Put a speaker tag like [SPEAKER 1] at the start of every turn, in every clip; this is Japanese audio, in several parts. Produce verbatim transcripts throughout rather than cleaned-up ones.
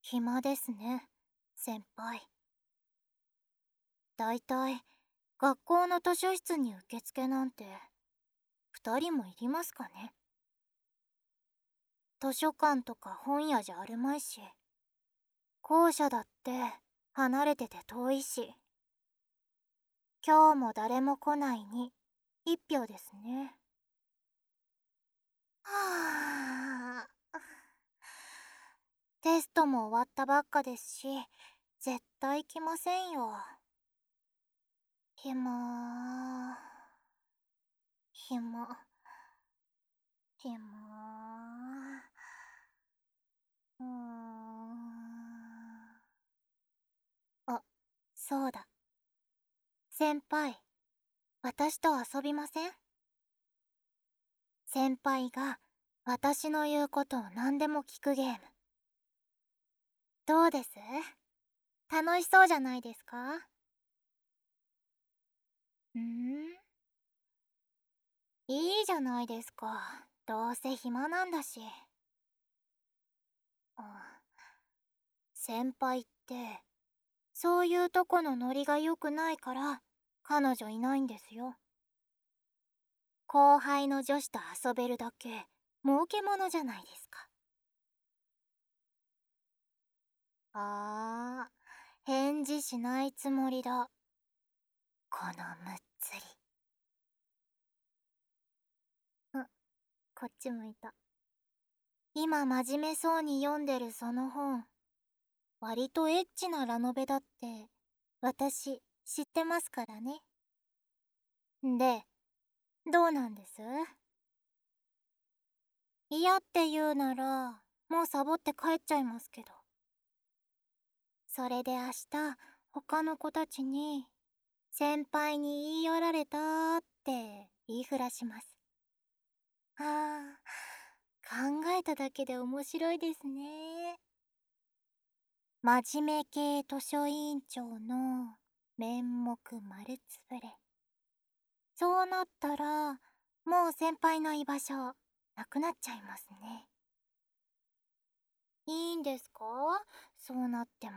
[SPEAKER 1] 暇ですね、先輩。だいたい学校の図書室に受付なんて二人もいりますかね。図書館とか本屋じゃあるまいし、校舎だって離れてて遠いし。今日も誰も来ないに一票ですね。はあ。テストも終わったばっかですし、絶対来ませんよ。ひまひまひまうーん。あ、そうだ。先輩、私と遊びません？先輩が私の言うことを何でも聞くゲーム。どうです？楽しそうじゃないですか？んーいいじゃないですか。どうせ暇なんだし。あ、先輩って、そういうとこのノリが良くないから、彼女いないんですよ。後輩の女子と遊べるだけ、儲けものじゃないですか。あー、返事しないつもりだ。このむっつり。ん、こっち向いた。今真面目そうに読んでるその本、割とエッチなラノベだって、私知ってますからね。で、どうなんです？嫌って言うなら、もうサボって帰っちゃいますけど。それで明日、他の子たちに、先輩に言い寄られたーって言いふらします。あー、考えただけで面白いですね。真面目系図書委員長の面目丸つぶれ。そうなったら、もう先輩の居場所、なくなっちゃいますね。いいんですか？そうなっても。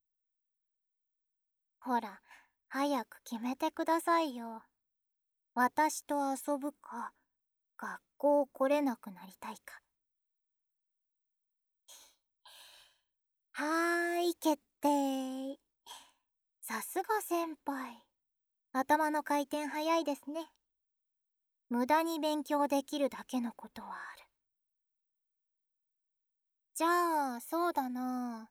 [SPEAKER 1] ほら、早く決めてくださいよ。私と遊ぶか、学校来れなくなりたいか。はーい、決定。さすが先輩。頭の回転早いですね。無駄に勉強できるだけのことはある。じゃあ、そうだな。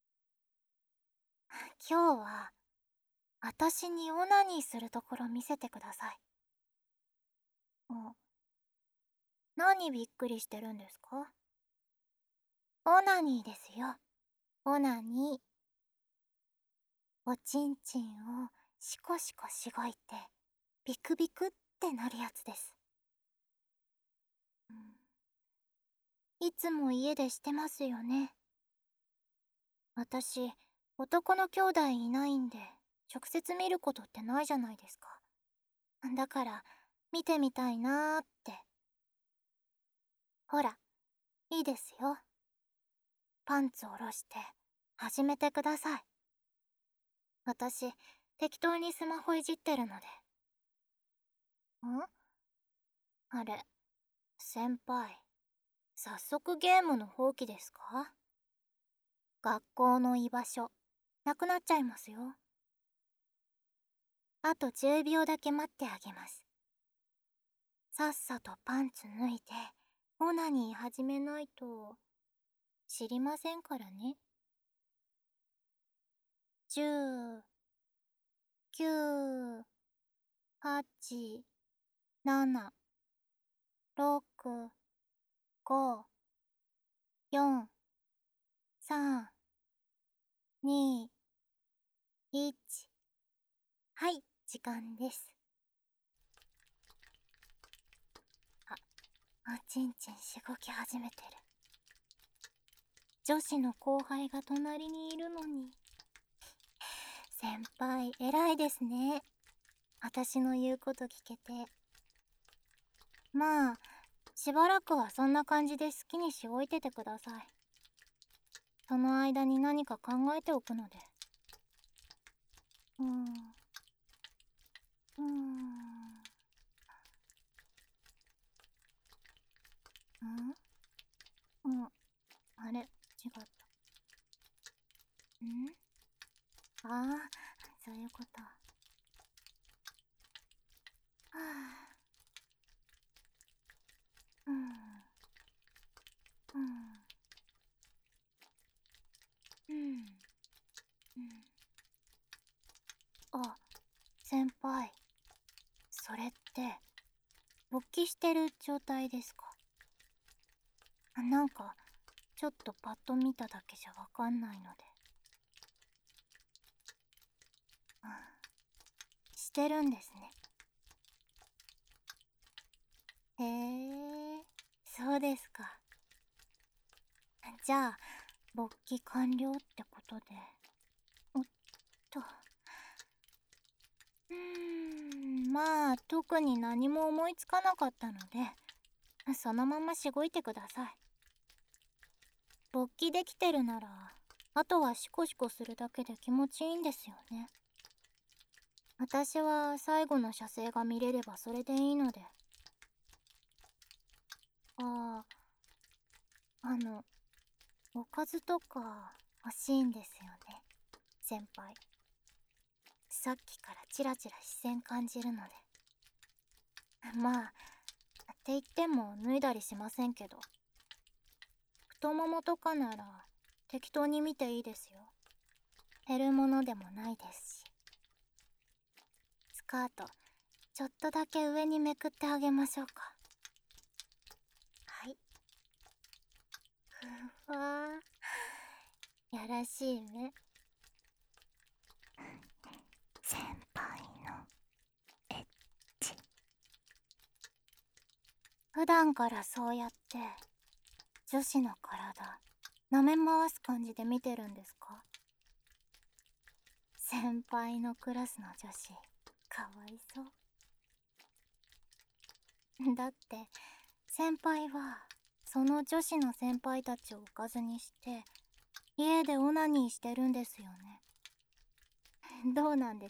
[SPEAKER 1] 今日は、私にオナニーするところ見せてください。あ、何びっくりしてるんですか？オナニーですよ。オナニー。おちんちんをシコシコしごいて、ビクビクってなるやつです。うん、いつも家でしてますよね。私、男の兄弟いないんで、直接見ることってないじゃないですか。だから、見てみたいなーって。ほら、いいですよ。パンツ下ろして、始めてください。私、適当にスマホいじってるので。ん？あれ、先輩、早速ゲームの放棄ですか？学校の居場所、なくなっちゃいますよ。あとじゅうびょうだけ待ってあげます。さっさとパンツ脱いで、オナニー始めないと、知りませんからね。じゅう、きゅう、はち、なな、ろく、ご、よん、さん、に、いち。はい、時間です。あ、おちんちんしごき始めてる。女子の後輩が隣にいるのに。先輩、偉いですね。私の言うこと聞けて。まあ、しばらくはそんな感じで好きにしおいててください。 その間に何か考えておくので。うーん。うーん。うん、あれ、違った。んああ、そういうこと。はあ。うん。うん。うん。うん。あ、先輩。それって、勃起してる状態ですか？あ、なんか、ちょっとパッと見ただけじゃわかんないので。うん。してるんですね。へえ、そうですか。じゃあ、勃起完了ってことで。おっと。うーん、まあ、特に何も思いつかなかったので、そのまましごいてください。勃起できてるなら、あとはシコシコするだけで気持ちいいんですよね。私は最後の射精が見れればそれでいいので。ああ、あの、おかずとか欲しいんですよね、先輩。さっきからチラチラ視線感じるので。まあ、って言っても脱いだりしませんけど。太ももとかなら適当に見ていいですよ。減るものでもないですし。スカート、ちょっとだけ上にめくってあげましょうか。はい。ふわー。やらしい目。先輩のエッチ。普段からそうやって女子の体舐め回す感じで見てるんですか？先輩のクラスの女子かわいそう。だって先輩はその女子の先輩たちをおかずにして家でオナニーしてるんですよね。どうなんです？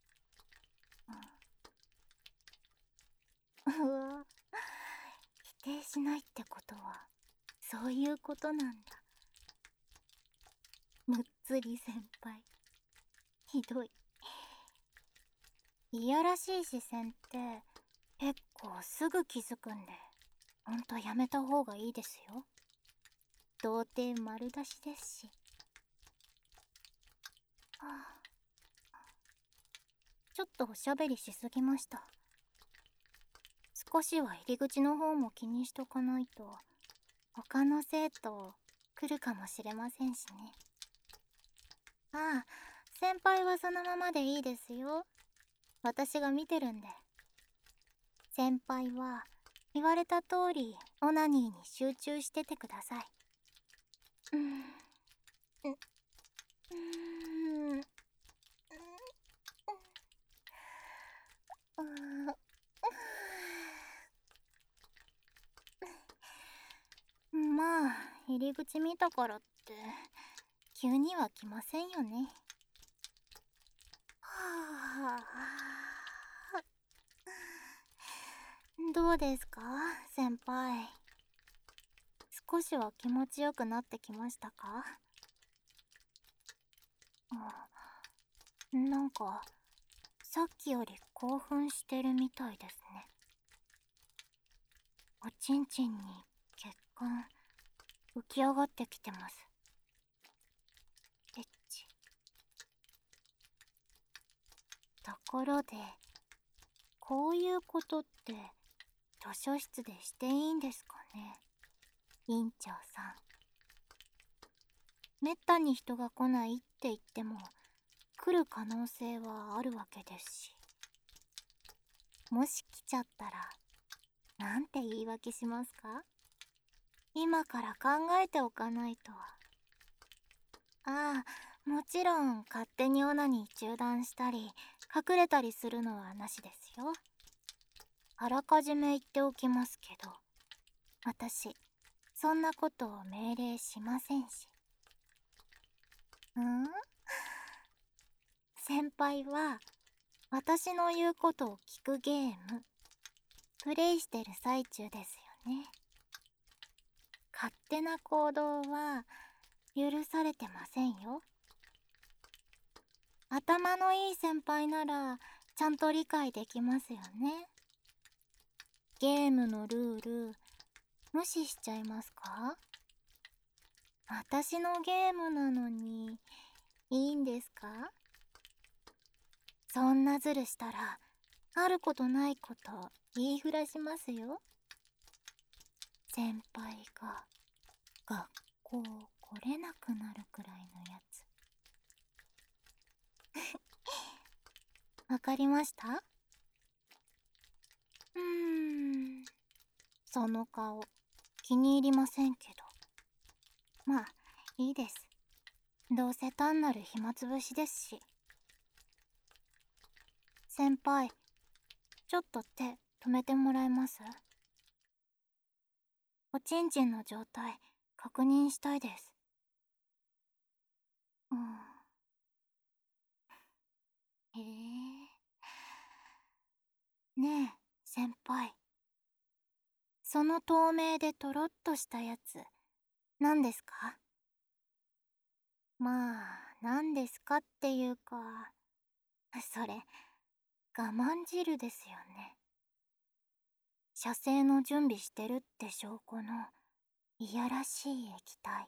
[SPEAKER 1] うん、うわ、否定しないってことはそういうことなんだ。むっつり先輩、ひどい。いやらしい視線って結構すぐ気づくんで、ほんとやめた方がいいですよ。童貞丸出しですし。はあ、ちょっとおしゃべりしすぎました。少しは入り口の方も気にしとかないと他の生徒来るかもしれませんしね。ああ、先輩はそのままでいいですよ。私が見てるんで。先輩は言われた通りオナニーに集中しててください。うん、う、うーん、うーん、まあ、入り口見たからって急には来ませんよね。はあ、どうですか先輩。少しは気持ちよくなってきましたか？うん、なんかさっきより興奮してるみたいですね。おちんちんに血管浮き上がってきてます。エッチ。ところで、こういうことって図書室でしていいんですかね、院長さん。めったに人が来ないって言っても来る可能性はあるわけですし、もし来ちゃったらなんて言い訳しますか？今から考えておかないと。ああ、もちろん勝手にオナに中断したり隠れたりするのはなしですよ。あらかじめ言っておきますけど、私そんなことを命令しませんし。 ん先輩は私の言うことを聞くゲームプレイしてる最中ですよね。勝手な行動は許されてませんよ。頭のいい先輩ならちゃんと理解できますよね。ゲームのルール無視しちゃいますか？私のゲームなのにいいんですか？そんなズルしたらあることないこと言いふらしますよ。先輩が学校来れなくなるくらいのやつ。わかりました？うーんその顔気に入りませんけど、まあいいです。どうせ単なる暇つぶしですし。先輩、ちょっと手止めてもらえます？おちんちんの状態確認したいです。うん。へえ。ねえ先輩、その透明でとろっとしたやつ何ですか？まあ何ですかっていうか、それ我慢汁ですよね。射精の準備してるって証拠のいやらしい液体。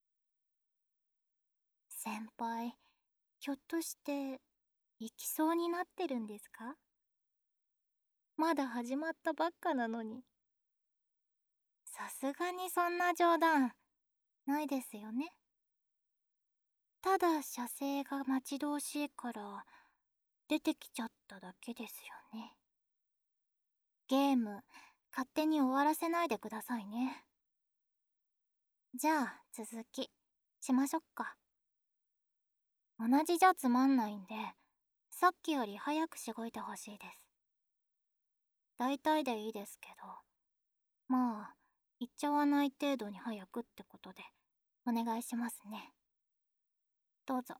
[SPEAKER 1] 先輩、ひょっとして行きそうになってるんですか？まだ始まったばっかなのに。さすがにそんな冗談ないですよね。ただ射精が待ち遠しいから出てきちゃっただけですよね。ゲーム勝手に終わらせないでくださいね。じゃあ続きしましょっか。同じじゃつまんないんで、さっきより早くしごいてほしいです。大体でいいですけど、まあ言っちゃわない程度に早くってことでお願いしますね。どうぞ。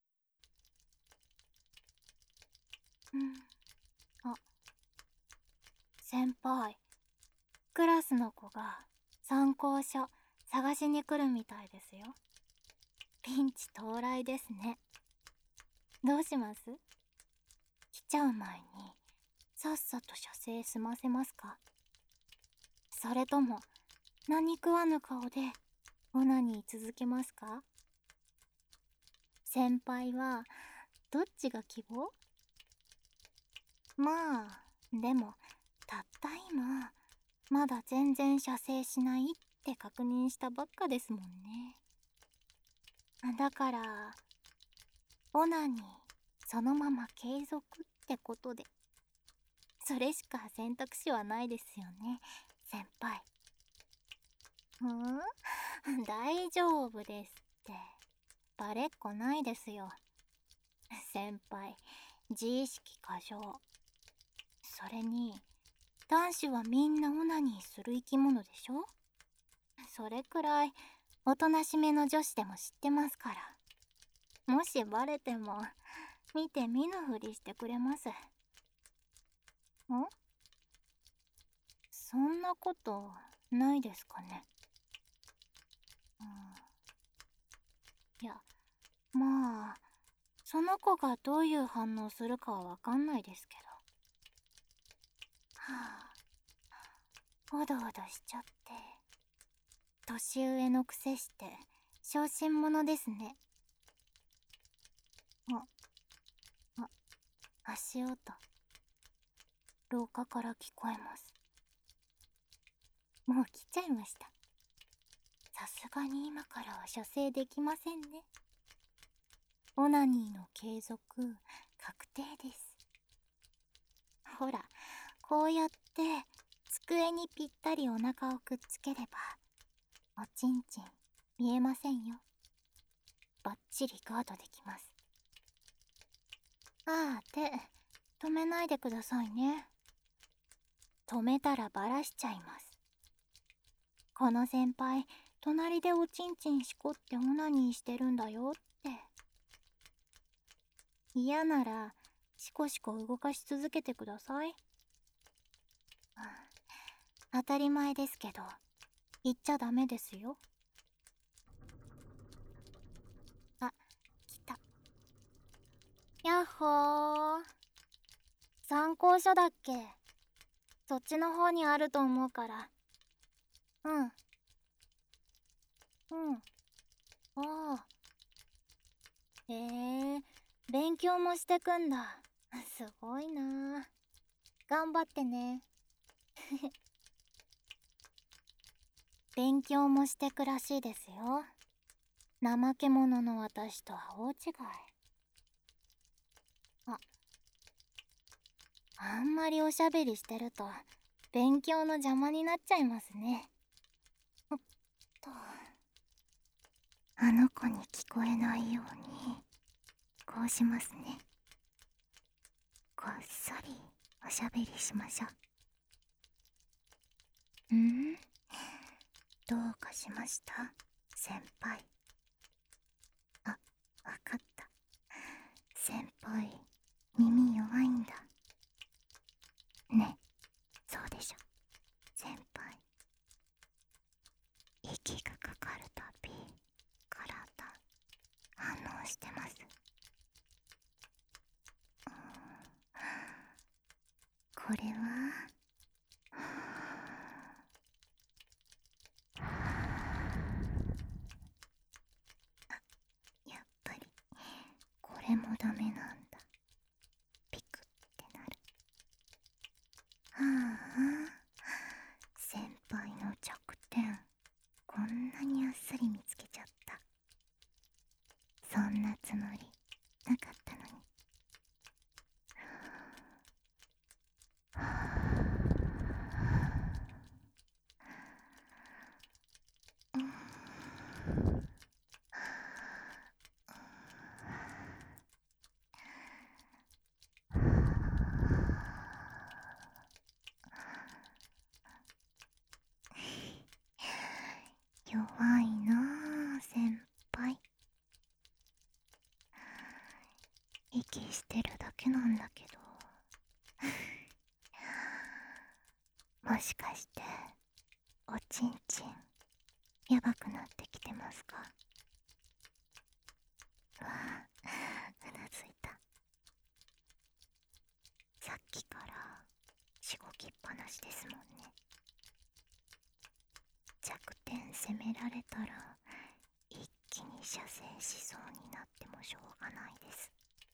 [SPEAKER 1] うんあ先輩、クラスの子が参考書探しに来るみたいですよ。ピンチ到来ですね。どうします？来ちゃう前にさっさと射精済ませますか？それとも何食わぬ顔でオナニー続けますか？先輩はどっちが希望？まあでもたった今まだ全然射精しないって確認したばっかですもんね。だからオナニーそのまま継続ってことで、それしか選択肢はないですよね先輩。ふん大丈夫ですって、バレっこないですよ先輩。自意識過剰。それに男子はみんなオナニーする生き物でしょ。それくらいおとなしめの女子でも知ってますから。もしバレても見て見ぬふりしてくれます。ん？そんなことないですかね。うん、いやまあその子がどういう反応するかはわかんないですけど。はあおどおどしちゃって、年上のくせして小心者ですね。ああ足音廊下から聞こえます。もう来ちゃいました。さすがに今からは射精できませんね。オナニーの継続確定です。ほらこうやって机にぴったりお腹をくっつければおちんちん見えませんよ。バッチリガードできます。ああ手止めないでくださいね。止めたらバラしちゃいます。この先輩隣でおちんちんしこってオナニーしてるんだよって嫌ならシコシコ動かし続けてください。当たり前ですけど言っちゃダメですよ。あ、来た。やっほー。参考書だっけ？そっちの方にあると思うから。うん。うん。ああ。へえ、勉強もしてくんだ。すごいな。頑張ってね。勉強もしてくらしいですよ。怠け者の私とは大違い。あ、あんまりおしゃべりしてると勉強の邪魔になっちゃいますね。おっと、あの子に聞こえないようにこうしますね。こっそりおしゃべりしましょう。ん？どうかしました？先輩。あ、わかった。先輩、耳弱いんだ。ね、そうでしょ。先輩。息がかかるたび、体、反応してます。うーん、これはやっぱりこれもダメなんだ。ピクってなる。はあ、先輩の弱点こんなにあっさり見つけちゃった。そんなつもりなかったのに。はあ、うん、弱いなあ先輩。息してるだけなんだけど。もしかしておちんちんやばくなってきてますか？うわあ、うなずいた。さっきからしごきっぱなしですもんね。弱点責められたら一気に射精しそうになってもしょうがないです。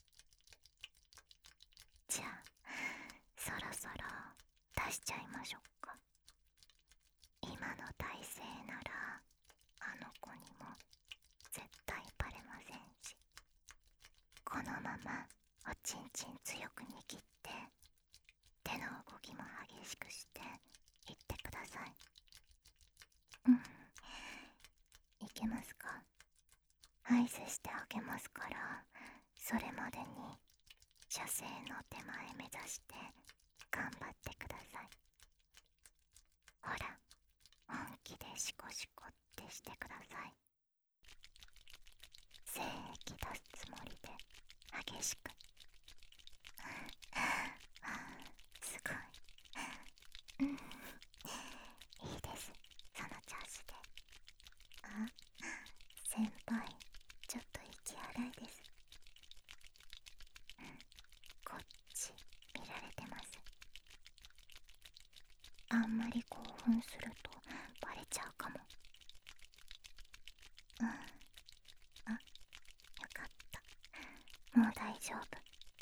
[SPEAKER 1] じゃあそろそろ出しちゃいましょうか。今の体勢ならあの子にも絶対バレませんし、このままおちんちん強く握って手の動きも激しくして言ってください。うん、いけますか？合図してあげますから、それまでに射精の手前目指して頑張ってください。ほら、本気でシコシコってしてください。精液出すつもりで激しく。すごい。うん、いいです、その調子で。あ、先輩、ちょっと息荒いです。こっち見られてます。あんまり興奮するとバレちゃうかも。うん、あ、よかった。もう大丈夫。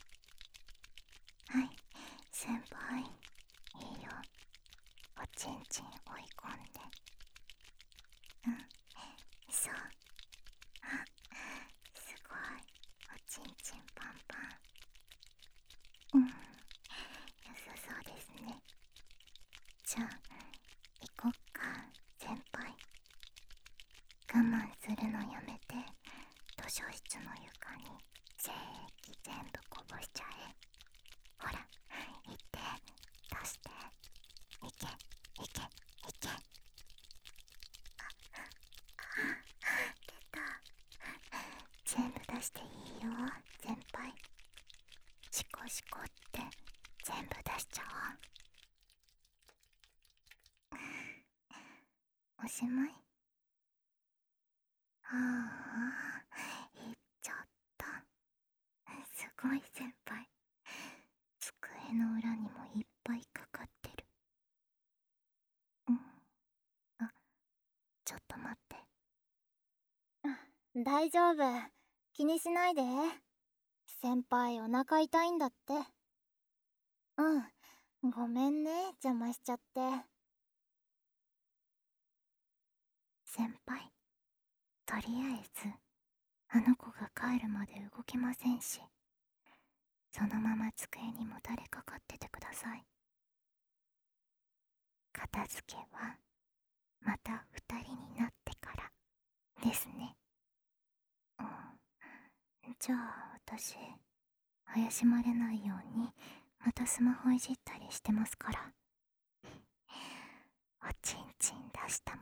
[SPEAKER 1] はい、先輩、いいよ。おちんちん追い込んで。うん、そう。あ、すごい。おちんちんパンパン。うん、良さそうですね。じゃあ行こっか先輩。我慢するのやめて図書室の床に精液全部こぼしちゃえ。ほら、行って出して。いけいけいけ。あ、あ、出た。全部出していいよ先輩。 しこって全部出しちゃおう。おしまい。ああ、いっちゃった。すごい先輩。机の裏にもいっぱいかかってる。うん。あ、ちょっと待って。大丈夫。気にしないで。先輩お腹痛いんだって。うん。ごめんね、邪魔しちゃって。先輩、とりあえず、あの子が帰るまで動けませんし、そのまま机にもたれかかっててください。片付けは、また二人になってからですね。うん。じゃあ私、怪しまれないようにまたスマホいじったりしてますから。おちんちん出したま